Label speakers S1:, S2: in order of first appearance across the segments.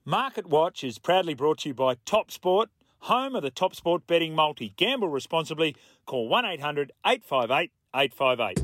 S1: Market Watch is proudly brought to you by Top Sport, home of the Top Sport betting multi. Gamble responsibly. Call 1800 858 858.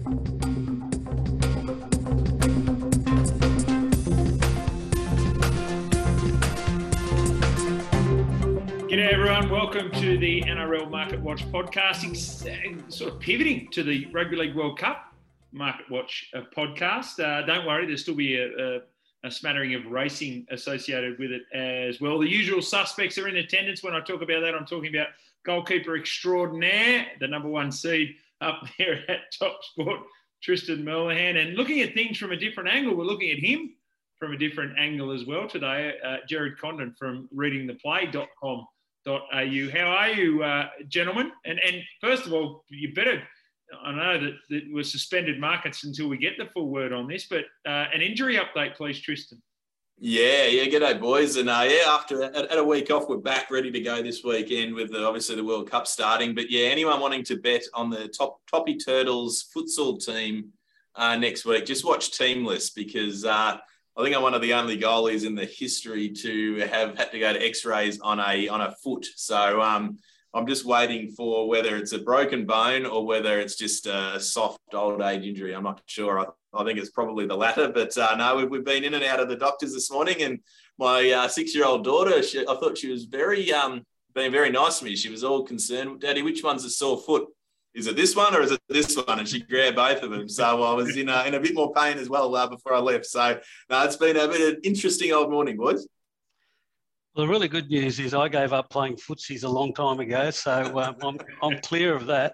S1: G'day everyone, welcome to the NRL Market Watch podcasting, sort of pivoting to the Rugby League World Cup Market Watch podcast. Don't worry, there'll still be a smattering of racing associated with it as well. The usual suspects are in attendance. When I talk about that, I'm talking about goalkeeper extraordinaire, the number one seed up there at Top Sport, Tristan Merlehan. And looking at things from a different angle, we're looking at him from a different angle as well today. Jared Condon from readingtheplay.com.au. How are you, gentlemen? And first of all, you better... I know that we're suspended markets until we get the full word on this, but an injury update, please, Tristan.
S2: Yeah, g'day, boys. And after a week off, we're back ready to go this weekend with obviously the World Cup starting. But yeah, anyone wanting to bet on the Toppy Turtles futsal team next week, just watch Team List because I think I'm one of the only goalies in the history to have had to go to X-rays on a foot. So I'm just waiting for whether it's a broken bone or whether it's just a soft old age injury. I'm not sure. I think it's probably the latter. But no, we've been in and out of the doctors this morning, and my 6-year-old daughter, I thought she was being very nice to me. She was all concerned, Daddy, which one's a sore foot? Is it this one or is it this one? And she grabbed both of them. So I was in a bit more pain as well before I left. So no, it's been a bit of an interesting old morning, boys.
S3: Well, the really good news is I gave up playing footsies a long time ago, so I'm clear of that.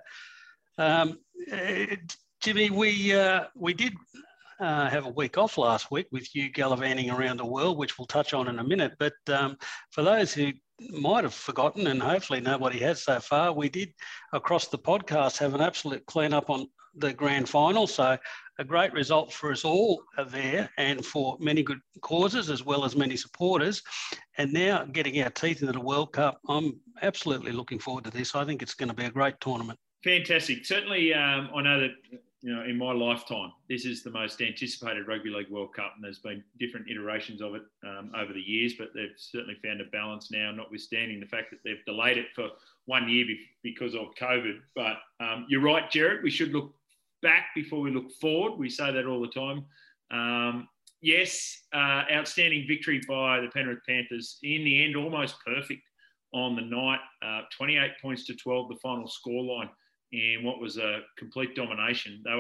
S3: Jimmy, we did have a week off last week with you gallivanting around the world, which we'll touch on in a minute. But for those who might have forgotten, and hopefully nobody has so far, we did, across the podcast, have an absolute clean-up on the grand final. So a great result for us all there and for many good causes as well as many supporters. And now getting our teeth into the World Cup, I'm absolutely looking forward to this. I think it's going to be a great tournament.
S1: Fantastic. Certainly, I know that, in my lifetime, this is the most anticipated Rugby League World Cup, and there's been different iterations of it over the years, but they've certainly found a balance now, notwithstanding the fact that they've delayed it for 1 year because of COVID. But you're right, Jared, we should look back before we look forward. We say that all the time. Yes, outstanding victory by the Penrith Panthers. In the end, almost perfect on the night. 28 points to 12, the final scoreline, in what was a complete domination. They were,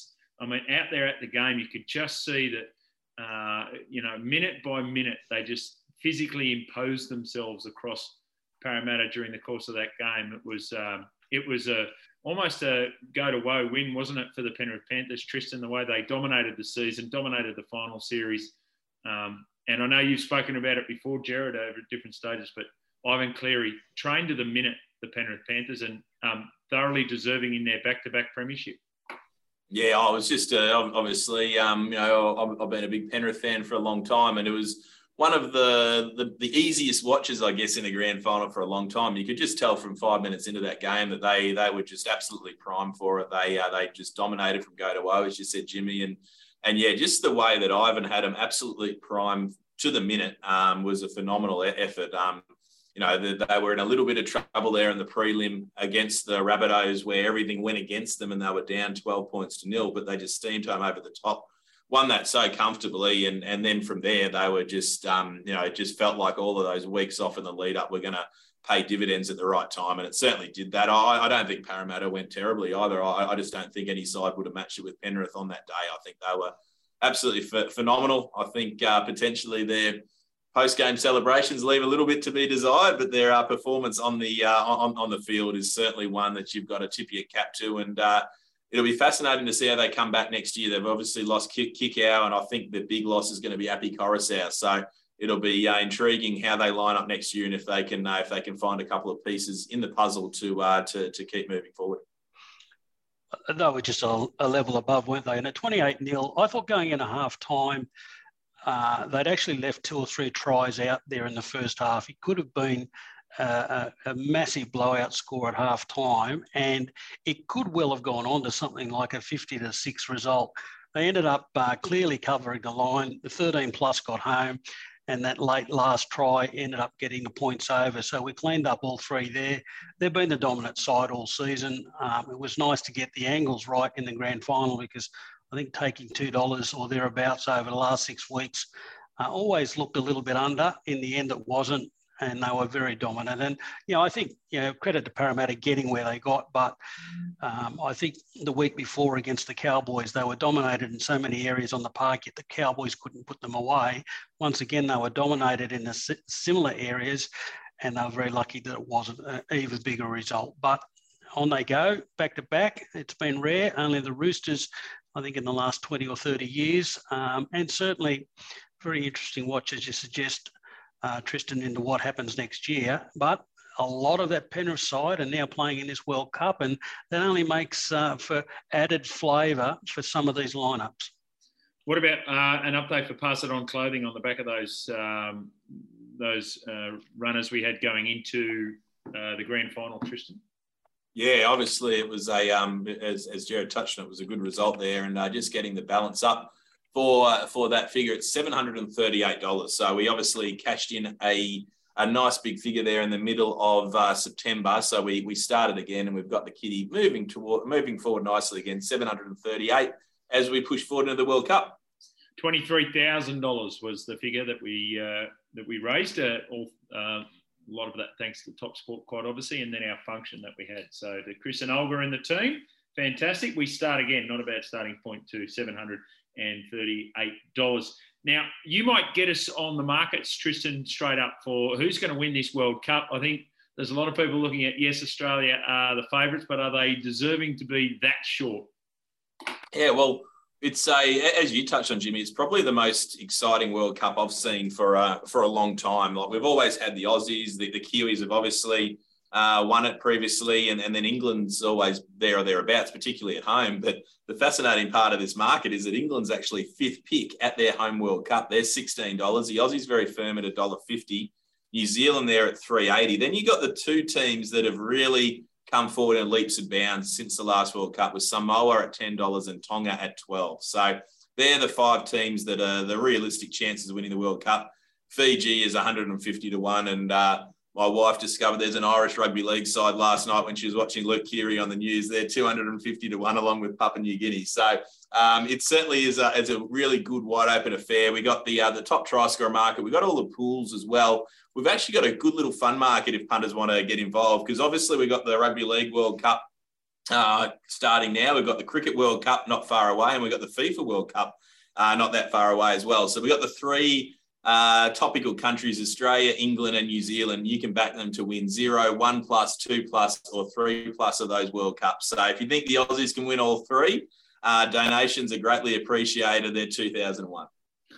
S1: out there at the game, you could just see that, minute by minute, they just physically imposed themselves across Parramatta during the course of that game. It was almost a go-to-woe win, wasn't it, for the Penrith Panthers, Tristan, the way they dominated the season, dominated the final series. And I know you've spoken about it before, Jared, over different stages, but Ivan Cleary trained to the minute the Penrith Panthers and thoroughly deserving in their back-to-back premiership.
S2: Yeah, I was just obviously, I've been a big Penrith fan for a long time, and it was one of the easiest watches, I guess, in a grand final for a long time. You could just tell from 5 minutes into that game that they were just absolutely primed for it. They just dominated from go to woe, as you said, Jimmy. And yeah, just the way that Ivan had them absolutely primed to the minute was a phenomenal effort. They were in a little bit of trouble there in the prelim against the Rabbitohs, where everything went against them and they were down 12 points to 0, but they just steamed home over the top. Won that so comfortably, and then from there they were just, it just felt like all of those weeks off in the lead up were going to pay dividends at the right time, and it certainly did that. I don't think Parramatta went terribly either. I just don't think any side would have matched it with Penrith on that day. I think they were absolutely phenomenal. I think potentially their post-game celebrations leave a little bit to be desired, but their performance on the field is certainly one that you've got to tip your cap to, and it'll be fascinating to see how they come back next year. They've obviously lost Kikau, and I think the big loss is going to be Api Coruscant. So it'll be intriguing how they line up next year, and if they can find a couple of pieces in the puzzle to keep moving forward.
S3: They were just a level above, weren't they? And at 28-0, I thought going in a half time, they'd actually left 2 or 3 tries out there in the first half. It could have been a massive blowout score at half time, and it could well have gone on to something like a 50-6 result. They ended up clearly covering the line. The 13 plus got home. and that late last try ended up getting the points over. So we cleaned up all three there. They've been the dominant side all season. It was nice to get the angles right in the grand final, because I think taking $2 or thereabouts over the last 6 weeks always looked a little bit under. In the end, it wasn't, and they were very dominant. And, I think, credit to Parramatta getting where they got, but I think the week before against the Cowboys, they were dominated in so many areas on the park, yet the Cowboys couldn't put them away. Once again, they were dominated in the similar areas, and they were very lucky that it wasn't an even bigger result. But on they go, back to back. It's been rare. Only the Roosters, I think, in the last 20 or 30 years. And certainly very interesting watch, as you suggest, Tristan, into what happens next year. But a lot of that Penrith side are now playing in this World Cup, and that only makes for added flavour for some of these lineups.
S1: What about an update for Pass It On Clothing on the back of those runners we had going into the grand final, Tristan?
S2: Yeah, obviously it was as Jared touched on, it was a good result there, and just getting the balance up for that figure. It's $738. So we obviously cashed in a nice big figure there in the middle of September. So we started again, and we've got the kitty moving forward nicely again. $738 as we push forward into the World Cup.
S1: $23,000 was the figure that we raised. A lot of that thanks to Top Sport, quite obviously, and then our function that we had. So to Chris and Olga and the team, fantastic. We start again, not a bad starting point, to $738. Now, you might get us on the markets, Tristan, straight up for who's going to win this World Cup. I think there's a lot of people looking at, yes, Australia are the favourites, but are they deserving to be that short?
S2: Yeah, well, it's as you touched on, Jimmy, it's probably the most exciting World Cup I've seen for a long time. Like, we've always had the Aussies, the Kiwis have obviously won it previously, and then England's always there or thereabouts, particularly at home. But the fascinating part of this market is that England's actually fifth pick at their home World Cup. They're $16. The Aussies very firm at $1.50. New Zealand there at $3.80. Then you got the two teams that have really come forward in leaps and bounds since the last World Cup, with Samoa at $10 and Tonga at $12. So they're the five teams that are the realistic chances of winning the World Cup. Fiji is 150 to 1, and my wife discovered there's an Irish rugby league side last night when she was watching Luke Keary on the news. They're 250 to 1, along with Papua New Guinea. So it certainly is a really good, wide open affair. We got the top try scorer market. We got all the pools as well. We've actually got a good little fun market if punters want to get involved, because obviously we've got the Rugby League World Cup starting now. We've got the Cricket World Cup not far away, and we've got the FIFA World Cup not that far away as well. So we've got the three topical countries, Australia, England and New Zealand. You can back them to win 0, 1+, 2+, or 3+ of those World Cups. So if you think the Aussies can win all three, donations are greatly appreciated. They're 2001.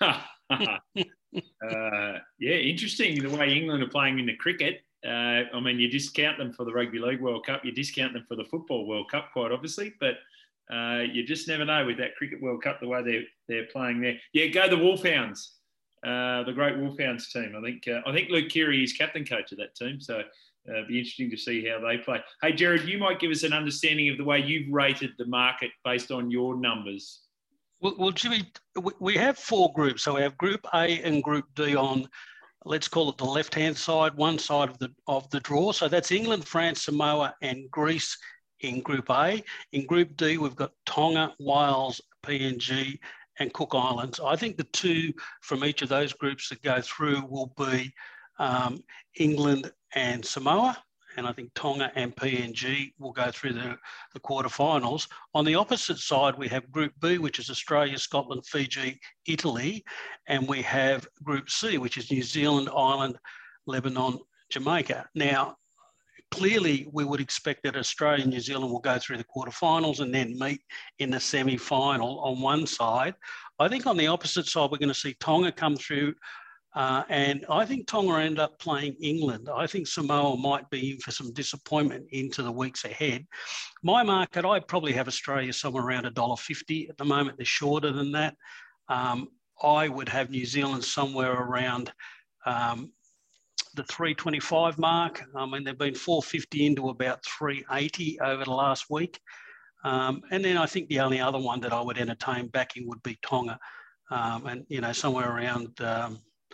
S1: Yeah, interesting the way England are playing in the cricket. I mean, you discount them for the Rugby League World Cup, you discount them for the Football World Cup, quite obviously, but you just never know with that Cricket World Cup the way they're playing there. Yeah, go the Wolfhounds. The great Wolfhounds team. I think Luke Keary is captain coach of that team, so it'll be interesting to see how they play. Hey, Jared, you might give us an understanding of the way you've rated the market based on your numbers.
S3: Well, Jimmy, we have four groups. So we have Group A and Group D on, let's call it the left-hand side, one side of the draw. So that's England, France, Samoa and Greece in Group A. In Group D, we've got Tonga, Wales, PNG and Cook Islands. I think the two from each of those groups that go through will be England and Samoa, and I think Tonga and PNG will go through the quarterfinals. On the opposite side, we have Group B, which is Australia, Scotland, Fiji, Italy, and we have Group C, which is New Zealand, Ireland, Lebanon, Jamaica. Now, clearly, we would expect that Australia and New Zealand will go through the quarterfinals and then meet in the semi-final on one side. I think on the opposite side, we're going to see Tonga come through, and I think Tonga end up playing England. I think Samoa might be in for some disappointment into the weeks ahead. My market, I probably have Australia somewhere around $1.50. At the moment, they're shorter than that. I would have New Zealand somewhere around the 325 mark. I mean, they've been 450 into about 380 over the last week. And then I think the only other one that I would entertain backing would be Tonga. And, somewhere around,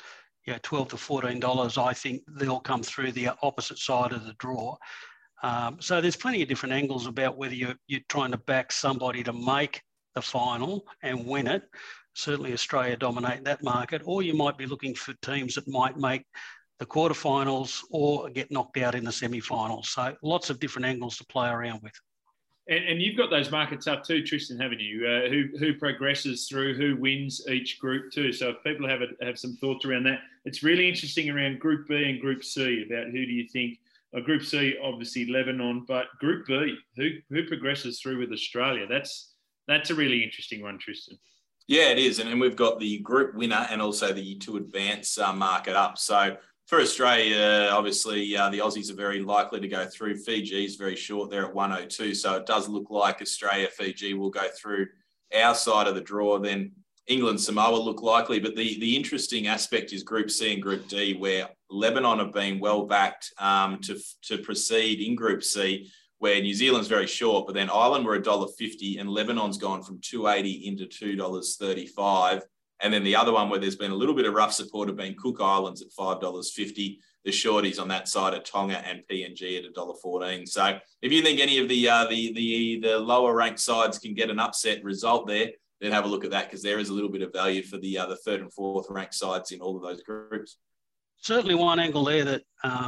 S3: $12 to $14, I think they'll come through the opposite side of the draw. So there's plenty of different angles about whether you're trying to back somebody to make the final and win it. Certainly Australia dominate that market, or you might be looking for teams that might make the quarterfinals or get knocked out in the semi-finals. So lots of different angles to play around with.
S1: And you've got those markets up too, Tristan, haven't you? Who progresses through, who wins each group too. So if people have some thoughts around that, it's really interesting around Group B and Group C about who do you think. Group C, obviously Lebanon, but Group B, who progresses through with Australia? That's a really interesting one, Tristan.
S2: Yeah, it is. And we've got the group winner and also the to advance market up. So for Australia, obviously, the Aussies are very likely to go through. Fiji is very short. They're at 102. So it does look like Australia, Fiji will go through our side of the draw. Then England, Samoa look likely. But the interesting aspect is Group C and Group D, where Lebanon have been well backed to proceed in Group C, where New Zealand's very short, but then Ireland were $1.50 and Lebanon's gone from $2.80 into $2.35. And then the other one where there's been a little bit of rough support have been Cook Islands at $5.50. The shorties on that side are Tonga and PNG at $1.14. So if you think any of the lower ranked sides can get an upset result there, then have a look at that, because there is a little bit of value for the third and fourth ranked sides in all of those groups.
S3: Certainly one angle there that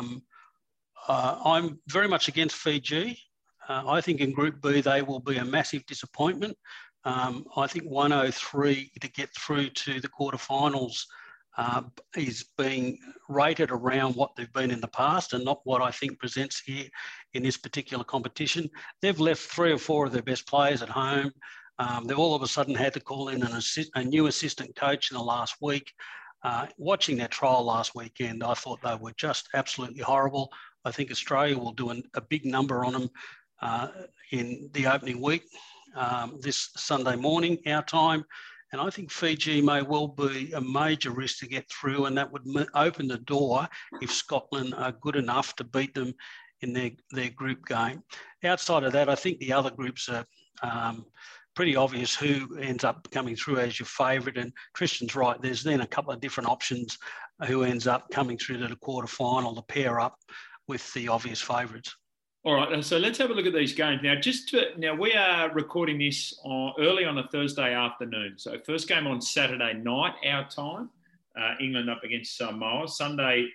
S3: I'm very much against Fiji. I think in Group B, they will be a massive disappointment. I think 103 to get through to the quarterfinals is being rated around what they've been in the past and not what I think presents here in this particular competition. They've left 3 or 4 of their best players at home. They've all of a sudden had to call in a new assistant coach in the last week. Watching their trial last weekend, I thought they were just absolutely horrible. I think Australia will do a big number on them in the opening week this Sunday morning, our time. And I think Fiji may well be a major risk to get through, and that would open the door if Scotland are good enough to beat them in their group game. Outside of that, I think the other groups are pretty obvious who ends up coming through as your favourite. And Tristan's right, there's then a couple of different options who ends up coming through to the quarterfinal to pair up with the obvious favourites.
S1: All right, so let's have a look at these games. Now, we are recording this early on a Thursday afternoon. So first game on Saturday night, our time, England up against Samoa. Sunday,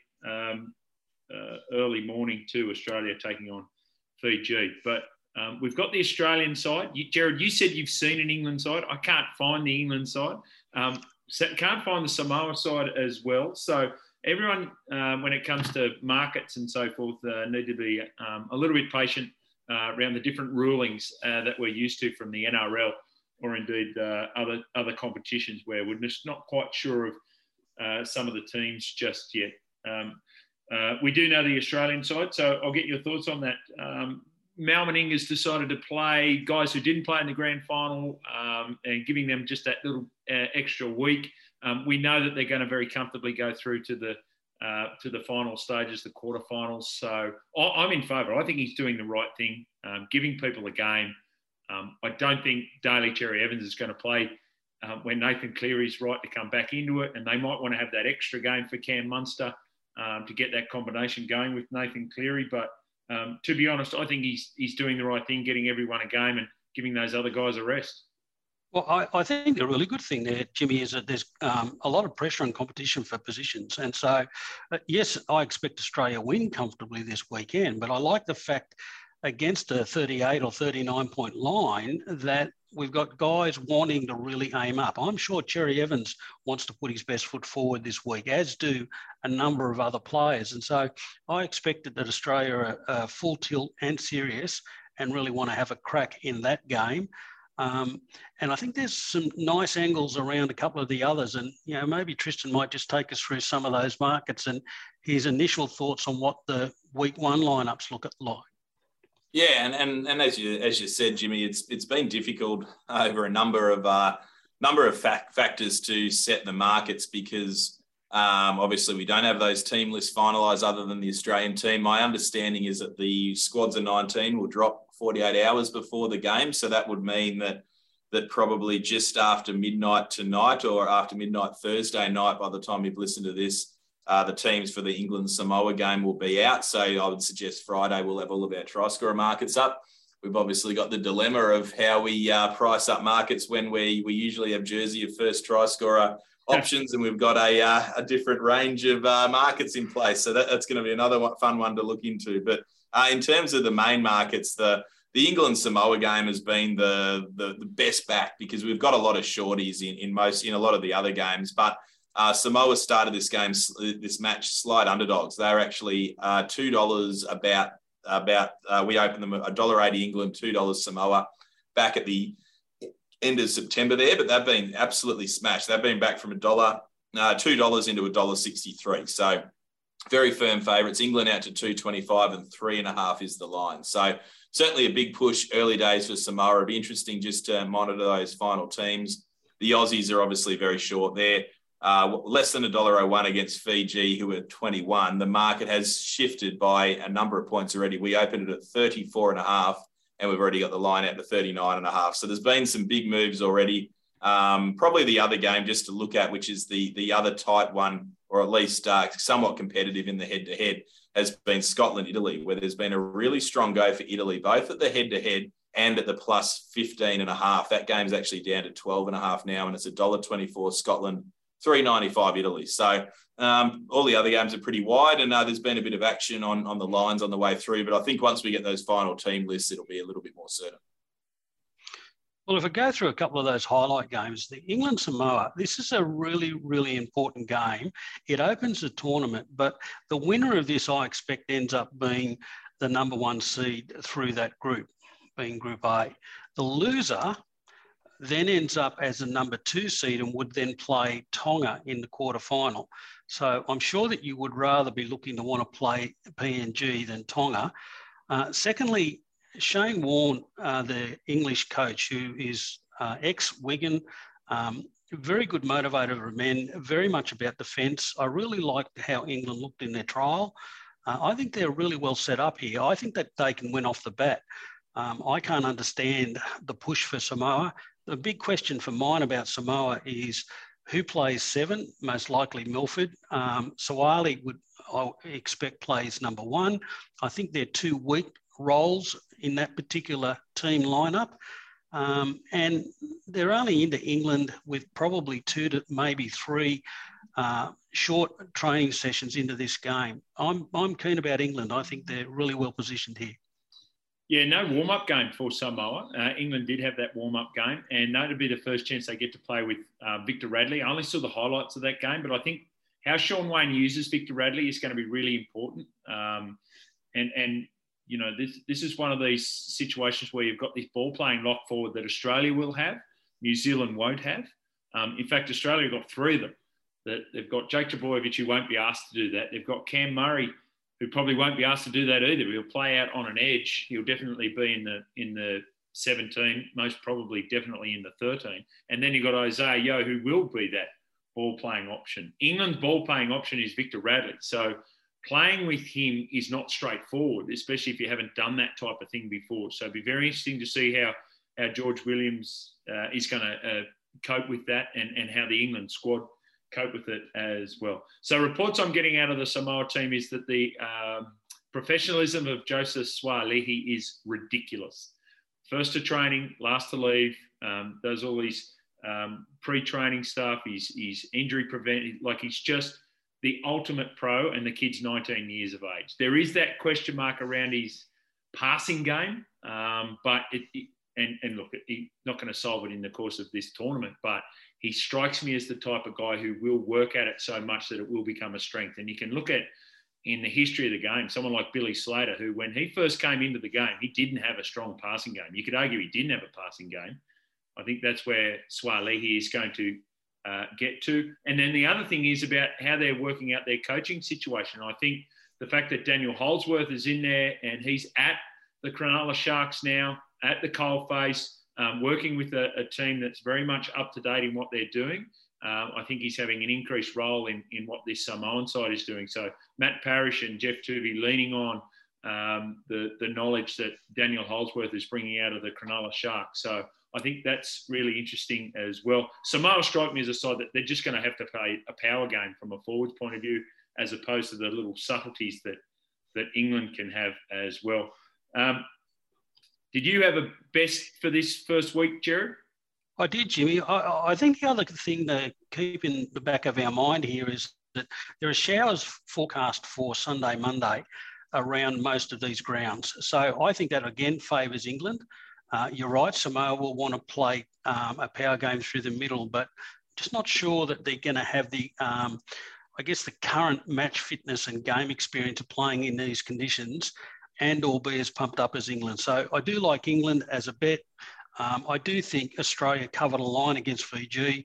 S1: early morning too, Australia taking on Fiji. But we've got the Australian side. Jared, you said you've seen an England side. I can't find the England side. Can't find the Samoa side as well. So everyone, when it comes to markets and so forth, need to be a little bit patient around the different rulings that we're used to from the NRL or indeed other competitions where we're just not quite sure of some of the teams just yet. We do know the Australian side, so I'll get your thoughts on that. Mal Meninga has decided to play guys who didn't play in the grand final and giving them just that little extra week. We know that they're going to very comfortably go through to the final stages, the quarterfinals. So I'm in favour. I think he's doing the right thing, giving people a game. I don't think Daly Cherry Evans is going to play when Nathan Cleary's right to come back into it, and they might want to have that extra game for Cam Munster to get that combination going with Nathan Cleary. But to be honest, I think he's doing the right thing, getting everyone a game and giving those other guys a rest.
S3: Well, I think the really good thing there, Jimmy, is that there's a lot of pressure and competition for positions. And so, yes, I expect Australia win comfortably this weekend, but I like the fact against a 38 or 39 point line that we've got guys wanting to really aim up. I'm sure Cherry Evans wants to put his best foot forward this week, as do a number of other players. And so I expected that Australia are full tilt and serious and really want to have a crack in that game. And I think there's some nice angles around a couple of the others. And, you know, maybe Tristan might just take us through some of those markets and his initial thoughts on what the week one lineups look like.
S2: Yeah, and as you said, Jimmy, it's been difficult over a number of factors to set the markets because obviously we don't have those team lists finalised other than the Australian team. My understanding is that the squads of 19 will drop 48 hours before the game, so that would mean that probably just after midnight tonight or after midnight Thursday night, by the time you've listened to this, the teams for the England-Samoa game will be out. So I would suggest Friday we'll have all of our try scorer markets up. We've obviously got the dilemma of how we price up markets when we usually have jersey of first try scorer options, and we've got a different range of markets in place. So that's going to be another fun one to look into. But in terms of the main markets, the England-Samoa game has been the best back because we've got a lot of shorties in a lot of the other games. But Samoa started this match slight underdogs. They're actually $2 we opened them at $1.80 England, $2 Samoa back at the end of September there, but they've been absolutely smashed. They've been back from $2 into $1.63. So very firm favourites. England out to 2.25 and 3.5 is the line. So certainly a big push early days for Samoa. It'd be interesting just to monitor those final teams. The Aussies are obviously very short there. Less than $1.01 against Fiji, who are 21. The market has shifted by a number of points already. We opened it at 34.5, and we've already got the line out to 39.5. So there's been some big moves already. Probably the other game just to look at, which is the other tight one, or at least somewhat competitive in the head-to-head, has been Scotland-Italy, where there's been a really strong go for Italy, both at the head-to-head and at the plus 15.5. That game's actually down to 12.5 now, and it's $1.24 Scotland, $3.95 Italy. So all the other games are pretty wide, and there's been a bit of action on the lines on the way through. But I think once we get those final team lists, it'll be a little bit more certain.
S3: Well, if I go through a couple of those highlight games, the England-Samoa, this is a really, really important game. It opens the tournament, but the winner of this, I expect, ends up being the number one seed through that group, being Group A. The loser then ends up as a number 2 seed and would then play Tonga in the quarterfinal. So I'm sure that you would rather be looking to want to play PNG than Tonga. Secondly, Shane Warne, the English coach, who is ex-Wigan, very good motivator of men, very much about defence. I really liked how England looked in their trial. I think they're really well set up here. I think that they can win off the bat. I can't understand the push for Samoa. The big question for mine about Samoa is who plays 7? Most likely Milford. Sawali I expect plays number 1. I think they're 2 weak roles in that particular team lineup. And they're only into England with probably 2 to maybe 3 short training sessions into this game. I'm keen about England. I think they're really well positioned here.
S1: Yeah, no warm-up game for Samoa. England did have that warm-up game, and that'd be the first chance they get to play with Victor Radley. I only saw the highlights of that game, but I think how Shaun Wane uses Victor Radley is going to be really important. And you know, this is one of these situations where you've got this ball-playing lock forward that Australia will have, New Zealand won't have. In fact, Australia have got 3 of them. They've got Jake Trbojevic, who won't be asked to do that. They've got Cam Murray, who probably won't be asked to do that either. He'll play out on an edge. He'll definitely be in the 17, most probably definitely in the 13. And then you've got Isaiah Yeo, who will be that ball-playing option. England's ball-playing option is Victor Radley. So playing with him is not straightforward, especially if you haven't done that type of thing before. So it'll be very interesting to see how George Williams is going to cope with that and how the England squad cope with it as well. So reports I'm getting out of the Samoa team is that the professionalism of Joseph Suaalii is ridiculous. First to training, last to leave, does all these pre-training stuff. He's injury preventing, like he's just the ultimate pro, and the kid's 19 years of age. There is that question mark around his passing game, but look, he's not going to solve it in the course of this tournament, but he strikes me as the type of guy who will work at it so much that it will become a strength. And you can look at, in the history of the game, someone like Billy Slater, who when he first came into the game, he didn't have a strong passing game. You could argue he didn't have a passing game. I think that's where Suaalii is going to get to. And then the other thing is about how they're working out their coaching situation. I think the fact that Daniel Holdsworth is in there and he's at the Cronulla Sharks now, at the coalface, working with a team that's very much up to date in what they're doing. I think he's having an increased role in what this Samoan side is doing. So Matt Parrish and Jeff Tuvey leaning on the knowledge that Daniel Holdsworth is bringing out of the Cronulla Sharks. So I think that's really interesting as well. Samoa strike me as a side that they're just going to have to play a power game from a forwards point of view. as opposed to the little subtleties that England can have as well. Did you have a best for this first week, Jared?
S3: I did, Jimmy. I think the other thing to keep in the back of our mind here is that there are showers forecast for Sunday, Monday around most of these grounds. So I think that again favours England. You're right, Samoa will want to play a power game through the middle, but just not sure that they're going to have the, I guess, the current match fitness and game experience of playing in these conditions and or be as pumped up as England. So I do like England as a bet. I do think Australia covered a line against Fiji.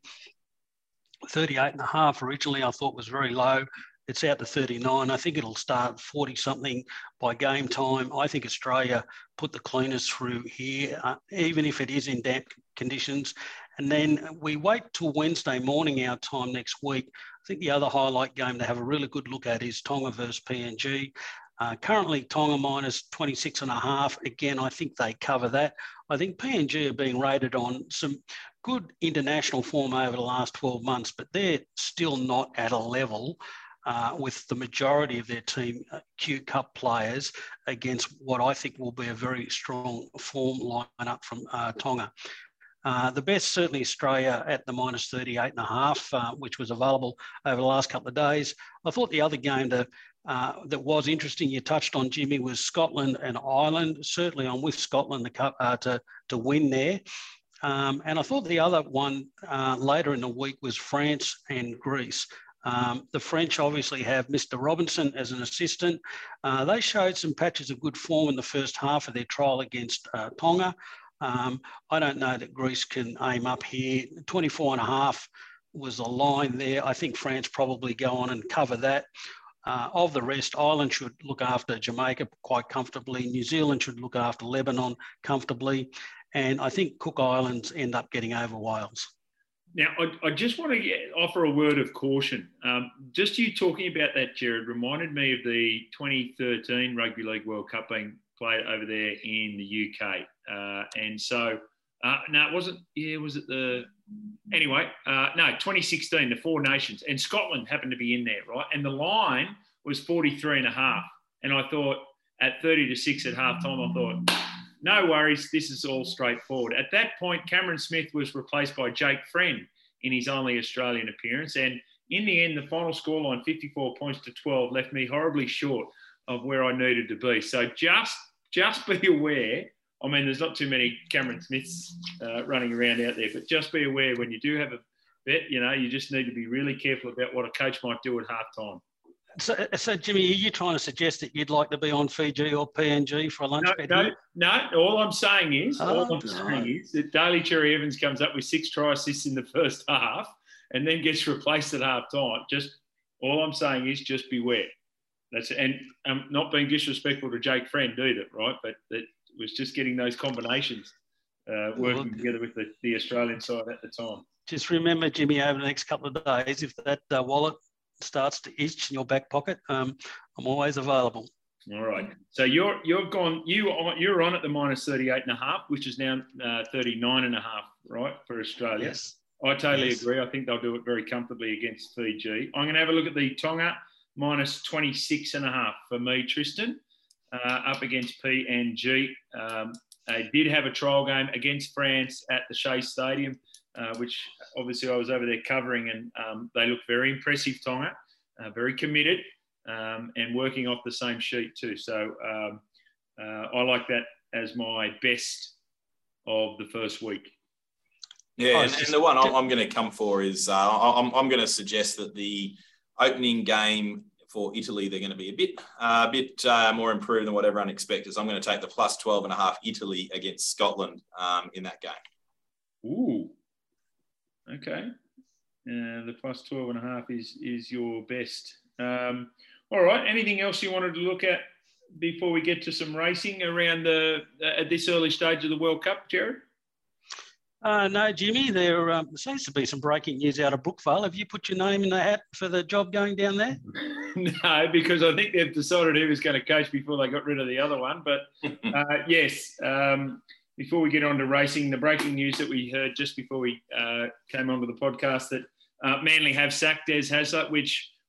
S3: 38.5 originally I thought was very low. It's out to 39. I think it'll start 40-something by game time. I think Australia put the cleaners through here, even if it is in damp conditions. And then we wait till Wednesday morning our time next week. I think the other highlight game to have a really good look at is Tonga versus PNG. Currently, Tonga minus 26.5. Again, I think they cover that. I think PNG are being rated on some good international form over the last 12 months, but they're still not at a level with the majority of their team Q Cup players against what I think will be a very strong form lineup from Tonga. The best, certainly Australia at the minus 38.5, which was available over the last couple of days. I thought the other game that was interesting, you touched on, Jimmy, was Scotland and Ireland. Certainly I'm with Scotland to win there. And I thought the other one later in the week was France and Greece. The French obviously have Mr. Robinson as an assistant. They showed some patches of good form in the first half of their trial against Tonga. I don't know that Greece can aim up here. 24.5 was the line there. I think France probably go on and cover that. Of the rest, Ireland should look after Jamaica quite comfortably. New Zealand should look after Lebanon comfortably. And I think Cook Islands end up getting over Wales.
S1: Now, I just want to offer a word of caution. Just you talking about that, Jared, reminded me of the 2013 Rugby League World Cup being played over there in the UK. And so, no, it wasn't, was it the... Anyway, no, 2016, the Four Nations, and Scotland happened to be in there, right? And the line was 43.5. And I thought at 30-6 at halftime, I thought, no worries, this is all straightforward. At that point, Cameron Smith was replaced by Jake Friend in his only Australian appearance. And in the end, the final scoreline, 54 points to 12, left me horribly short of where I needed to be. So just be aware. I mean, there's not too many Cameron Smiths running around out there, but just be aware when you do have a bet, you just need to be really careful about what a coach might do at halftime.
S3: So, Jimmy, are you trying to suggest that you'd like to be on Fiji or PNG for a lunch bet?
S1: No. All I'm saying is that Daly Cherry Evans comes up with 6 try assists in the first half and then gets replaced at half time. All I'm saying is just beware. And I'm not being disrespectful to Jake Friend either, right? But that was just getting those combinations working together with the Australian side at the time.
S3: Just remember, Jimmy, over the next couple of days, if that wallet starts to itch in your back pocket, I'm always available.
S1: All right. So you're on at the minus 38.5, which is now 39.5, right, for Australia.
S3: Yes.
S1: I totally agree. I think they'll do it very comfortably against Fiji. I'm going to have a look at the Tonga minus 26.5 for me, Tristan, up against PNG. They did have a trial game against France at the Shea Stadium, which obviously I was over there covering, and they look very impressive, Tonga, very committed, and working off the same sheet too. So I like that as my best of the first week.
S2: Yeah, and the one I'm going to come for is I'm going to suggest that the opening game for Italy, they're going to be a bit more improved than what everyone expected. So I'm going to take the plus 12.5 Italy against Scotland in that game.
S1: Ooh. Okay. The plus 12.5 is your best. All right. Anything else you wanted to look at before we get to some racing around at this early stage of the World Cup, Jared?
S3: No, Jimmy, there seems to be some breaking news out of Brookvale. Have you put your name in the hat for the job going down there?
S1: No, because I think they've decided who was going to coach before they got rid of the other one. But yes, before we get on to racing, the breaking news that we heard just before we came onto the podcast that Manly have sacked Des Hasler, which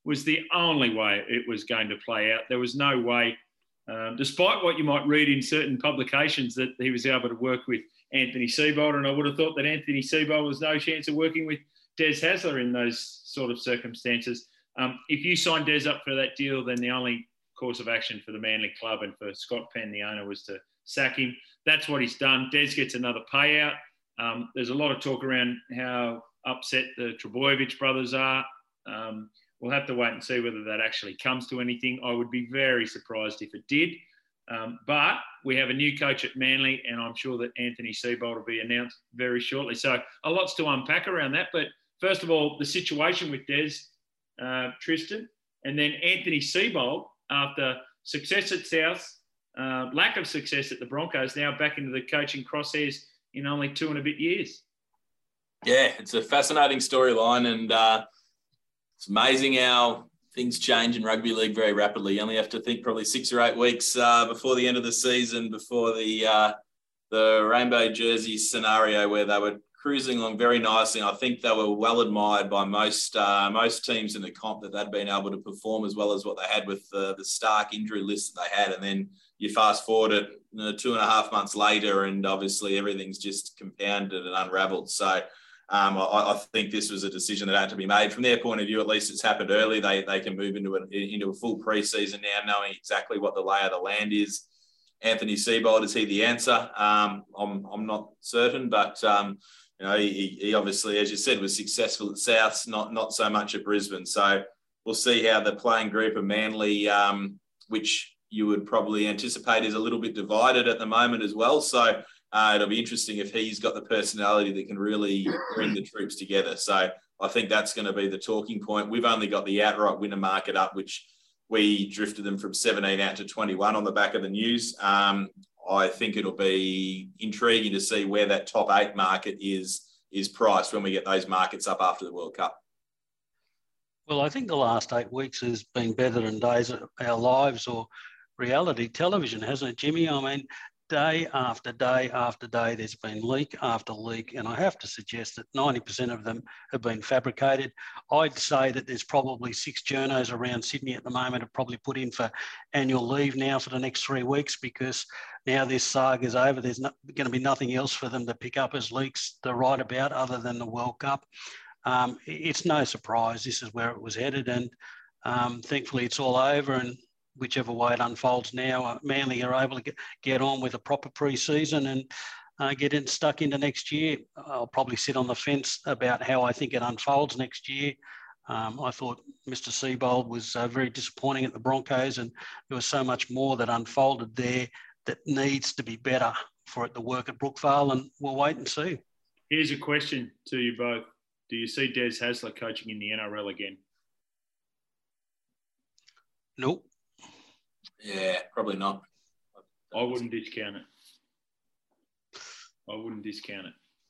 S1: was the only way it was going to play out. There was no way, despite what you might read in certain publications, that he was able to work with Anthony Seibold. And I would have thought that Anthony Seibold was no chance of working with Des Hasler in those sort of circumstances. If you signed Des up for that deal, then the only course of action for the Manly club and for Scott Penn, the owner, was to sack him. That's what he's done. Des gets another payout. There's a lot of talk around how upset the Trbojevic brothers are. We'll have to wait and see whether that actually comes to anything. I would be very surprised if it did. But we have a new coach at Manly, and I'm sure that Anthony Seibold will be announced very shortly. So a lot's to unpack around that. But first of all, the situation with Des, Tristan, and then Anthony Seibold, after success at South, lack of success at the Broncos, now back into the coaching crosshairs in only 2 and a bit years.
S2: Yeah, it's a fascinating storyline, and it's amazing how things change in rugby league very rapidly. You only have to think probably 6 or 8 weeks before the end of the season, before the rainbow jersey scenario where they were cruising along very nicely. I think they were well admired by most teams in the comp, that they'd been able to perform as well as what they had with the stark injury list that they had. And then you fast forward it 2.5 months later, and obviously everything's just compounded and unravelled. So I think this was a decision that had to be made. From their point of view, at least it's happened early. They can move into a full pre-season now, knowing exactly what the lay of the land is. Anthony Seibold, is he the answer? I'm not certain, but he obviously, as you said, was successful at Souths, not so much at Brisbane. So we'll see how the playing group of Manly, which you would probably anticipate is a little bit divided at the moment as well. So it'll be interesting if he's got the personality that can really bring the troops together. So I think that's going to be the talking point. We've only got the outright winner market up, which we drifted them from 17 out to 21 on the back of the news. I think it'll be intriguing to see where that top 8 market is priced when we get those markets up after the World Cup.
S3: Well, I think the last 8 weeks has been better than days of our lives or reality television, hasn't it, Jimmy? I mean, day after day after day, there's been leak after leak, and I have to suggest that 90% of them have been fabricated. I'd say that there's probably 6 journos around Sydney at the moment have probably put in for annual leave now for the next 3 weeks, because now this saga's over. There's going to be nothing else for them to pick up as leaks to write about other than the World Cup. It's no surprise this is where it was headed, and thankfully it's all over, and whichever way it unfolds now, Manly are able to get on with a proper pre-season and get stuck into next year. I'll probably sit on the fence about how I think it unfolds next year. I thought Mr. Seibold was very disappointing at the Broncos, and there was so much more that unfolded there that needs to be better for it to work at Brookvale, and we'll wait and see.
S1: Here's a question to you both. Do you see Des Hasler coaching in the NRL again?
S3: Nope.
S2: Yeah, probably not.
S1: I wouldn't discount it.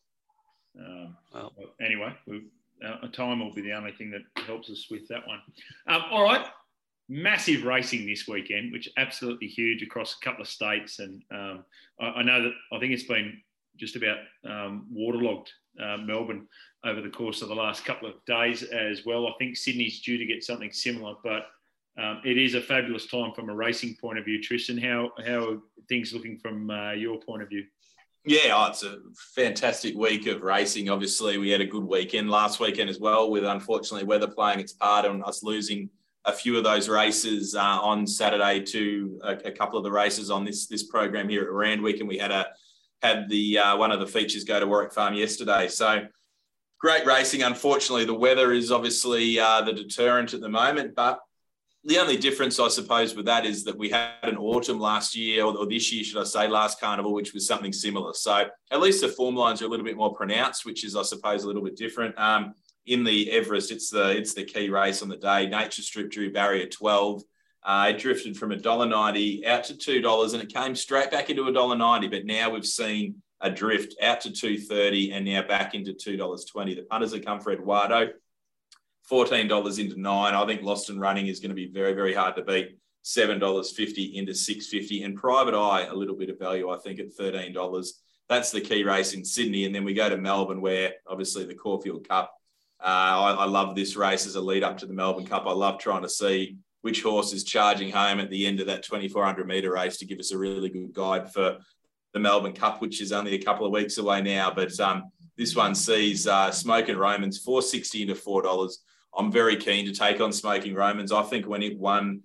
S1: Anyway, time will be the only thing that helps us with that one. All right. Massive racing this weekend, which is absolutely huge across a couple of states. And I know that I think it's been just about waterlogged Melbourne over the course of the last couple of days as well. I think Sydney's due to get something similar, but it is a fabulous time from a racing point of view. Tristan, how are things looking from your point of view?
S2: Yeah, it's a fantastic week of racing. Obviously, we had a good weekend last weekend as well, with unfortunately weather playing its part and us losing a few of those races on Saturday to a couple of the races on this program here at Randwick, and we had the one of the features go to Warwick Farm yesterday. So great racing. Unfortunately, the weather is obviously the deterrent at the moment, but the only difference, I suppose, with that is that we had an autumn last year, or this year, should I say, last carnival, which was something similar. So at least the form lines are a little bit more pronounced, which is, I suppose, a little bit different. In the Everest, it's the key race on the day. Nature Strip drew barrier 12. It drifted from $1.90 out to $2, and it came straight back into $1.90. But now we've seen a drift out to $2.30 and now back into $2.20. The punters have come for Eduardo. $14 into $9. I think Lost and Running is going to be very, very hard to beat. $7.50 into $6.50. And Private Eye, a little bit of value, I think, at $13. That's the key race in Sydney. And then we go to Melbourne, where obviously the Caulfield Cup I love this race as a lead up to the Melbourne Cup. I love trying to see which horse is charging home at the end of that 2,400 metre race to give us a really good guide for the Melbourne Cup, which is only a couple of weeks away now. But this one sees Smoking Romans $4.60 into $4. I'm very keen to take on Smoking Romans. I think when it won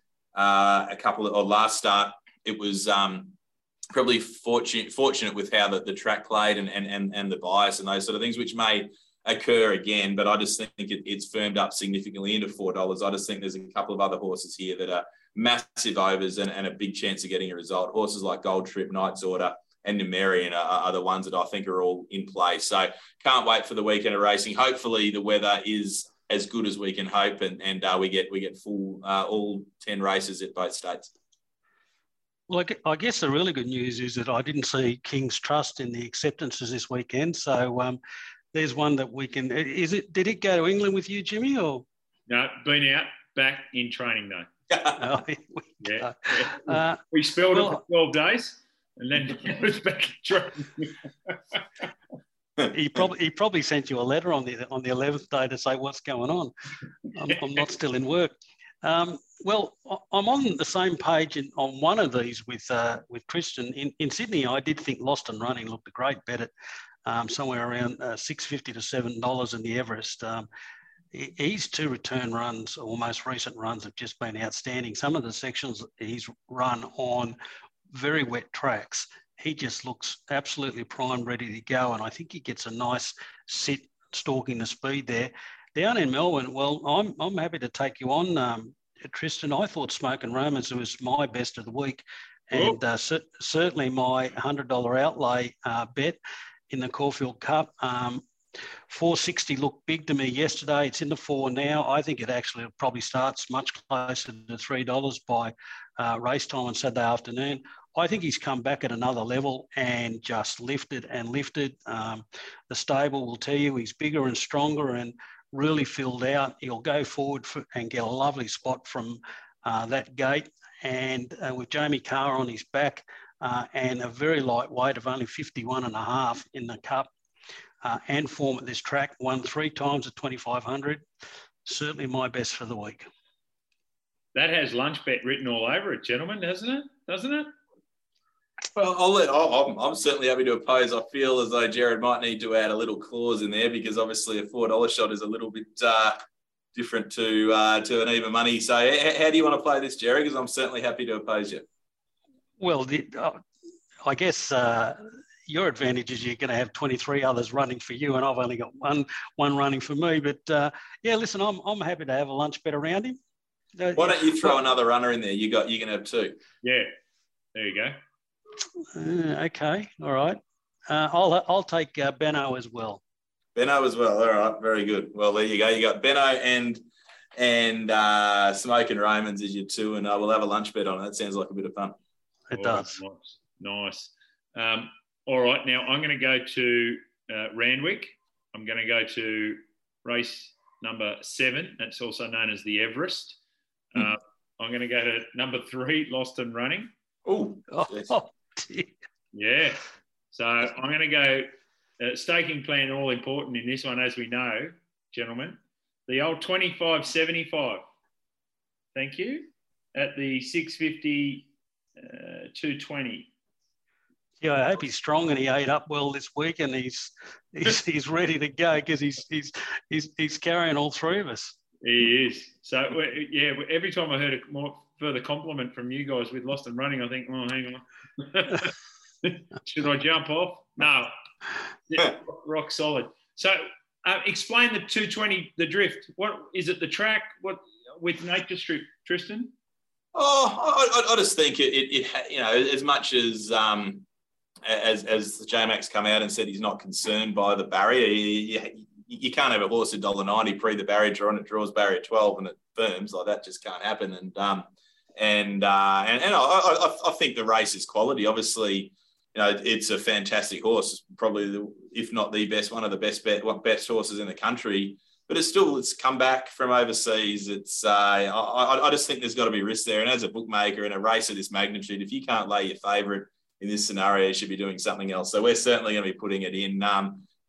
S2: last start, it was probably fortunate with how the track played and the bias and those sort of things, which may occur again. But I just think it's firmed up significantly into $4. I just think there's a couple of other horses here that are massive overs and a big chance of getting a result. Horses like Gold Trip, Knight's Order, and Numerian are the ones that I think are all in play. So can't wait for the weekend of racing. Hopefully the weather is as good as we can hope, and we get full all 10 races at both states.
S3: Well, I guess the really good news is that I didn't see King's Trust in the acceptances this weekend. So there's one that we can. Did it go to England with you, Jimmy? Or
S1: no, been out, back in training though.
S3: Oh,
S1: yeah. We spelled it for 12 days. And then it was back in training.
S3: He probably sent you a letter on the 11th day to say what's going on. I'm not still in work. Well, I'm on the same page on one of these with Christian. In Sydney, I did think Lost and Running looked a great bet at somewhere around $6.50 to $7 in the Everest. His two return runs, or most recent runs, have just been outstanding. Some of the sections he's run on very wet tracks, he just looks absolutely primed, ready to go. And I think he gets a nice sit stalking the speed there. Down in Melbourne, well, I'm happy to take you on, Tristan. I thought Smoking Romans was my best of the week, and certainly my $100 outlay bet in the Caulfield Cup. $4.60 looked big to me yesterday. It's in the $4 now. I think it actually probably starts much closer to $3 by race time on Saturday afternoon. I think he's come back at another level and just lifted and lifted. The stable will tell you he's bigger and stronger and really filled out. He'll go forward and get a lovely spot from that gate. And with Jamie Carr on his back and a very light weight of only 51.5 in the Cup and form at this track, won 3 times at 2,500. Certainly my best for the week.
S1: That has lunch bet written all over it, gentlemen, doesn't it?
S2: Well, I'm certainly happy to oppose. I feel as though Jared might need to add a little clause in there, because obviously a $4 shot is a little bit different to an even money. So how do you want to play this, Jared? Because I'm certainly happy to oppose you.
S3: Well, I guess your advantage is you're going to have 23 others running for you, and I've only got one running for me. But yeah, listen, I'm happy to have a lunch bet around him.
S2: Why don't you throw another runner in there? You can have 2.
S1: Yeah, there you go.
S3: Okay, all right. I'll take Benno as well.
S2: Benno as well. All right, very good. Well, there you go. You got Benno and Smoking Romans as your 2, and we'll have a lunch bet on it. That sounds like a bit of fun.
S3: It does.
S1: Nice. All right, now I'm going to go to Randwick. I'm going to go to race number 7. That's also known as the Everest. I'm going to go to number 3, Lost and Running.
S2: Oh,
S3: dear.
S1: Yeah. So I'm going to go staking plan all important in this one, as we know, gentlemen. The old 25.75. Thank you. At the 650, 220.
S3: Yeah, I hope he's strong and he ate up well this week, and he's ready to go, because he's carrying all 3 of us.
S1: He is. So yeah, every time I heard a more further compliment from you guys with Lost and Running, I think, oh, hang on. Should I jump off? No. Yeah, rock solid. So explain the 220, the drift. What is it, the track? What with Nature Strip, Tristan?
S2: Oh, I just think it you know, as much as J-Max come out and said he's not concerned by the barrier, you can't have a horse at $1.90 pre the barrier draw and it draws barrier 12 and it firms. Like, that just can't happen. And I think the race is quality. Obviously, you know, it's a fantastic horse. Probably, if not the best, one of the best horses in the country. But it's come back from overseas. It's I just think there's got to be risk there. And as a bookmaker in a race of this magnitude, if you can't lay your favourite in this scenario, you should be doing something else. So we're certainly going to be putting it in.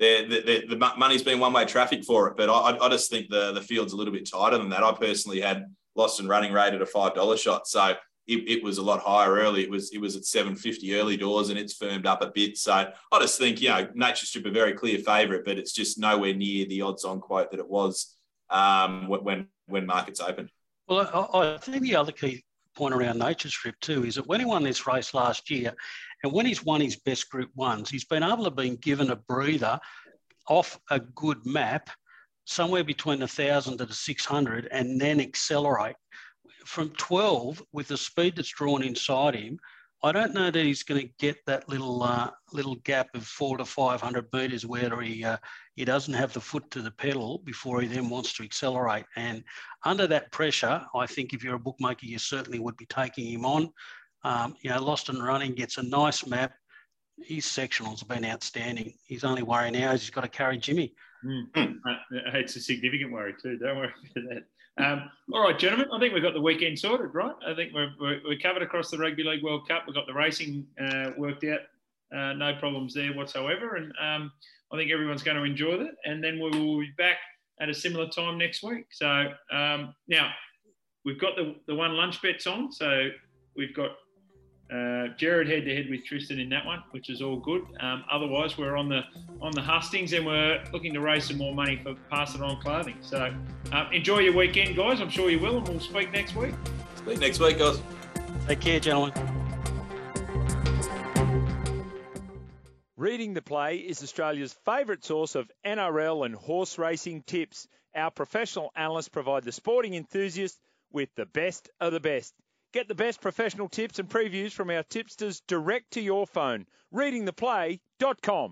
S2: the money's been one-way traffic for it. But I just think the field's a little bit tighter than that. I personally had Lost and Running Rate at a $5 shot, so it was a lot higher early. It was at $7.50 early doors, and it's firmed up a bit. So I just think, Nature Strip a very clear favourite, but it's just nowhere near the odds-on quote that it was when markets opened.
S3: Well, I think the other key point around Nature Strip too is that when he won this race last year, and when he's won his best Group 1s, he's been able to be given a breather off a good map, somewhere between 1,000 to the 600, and then accelerate. From 12, with the speed that's drawn inside him, I don't know that he's going to get that little gap of 400 to 500 metres where he doesn't have the foot to the pedal before he then wants to accelerate. And under that pressure, I think if you're a bookmaker, you certainly would be taking him on. Lost and Running gets a nice map. His sectionals have been outstanding. His only worry now is he's got to carry Jimmy.
S1: It's a significant worry too. Don't worry about that. All right, gentlemen, I think we've got the weekend sorted, right? I think we're covered across the Rugby League World Cup. We've got the racing worked out. No problems there whatsoever. And I think everyone's going to enjoy it. And then we will be back at a similar time next week. So now we've got the one lunch bets on. So we've got Jared head-to-head with Tristan in that one, which is all good. Otherwise, we're on the hustings, and we're looking to raise some more money for Pass It On clothing. So enjoy your weekend, guys. I'm sure you will, and we'll speak next week.
S2: Speak next week, guys.
S3: Take care, gentlemen.
S4: Reading the Play is Australia's favourite source of NRL and horse racing tips. Our professional analysts provide the sporting enthusiast with the best of the best. Get the best professional tips and previews from our tipsters direct to your phone. Readingtheplay.com.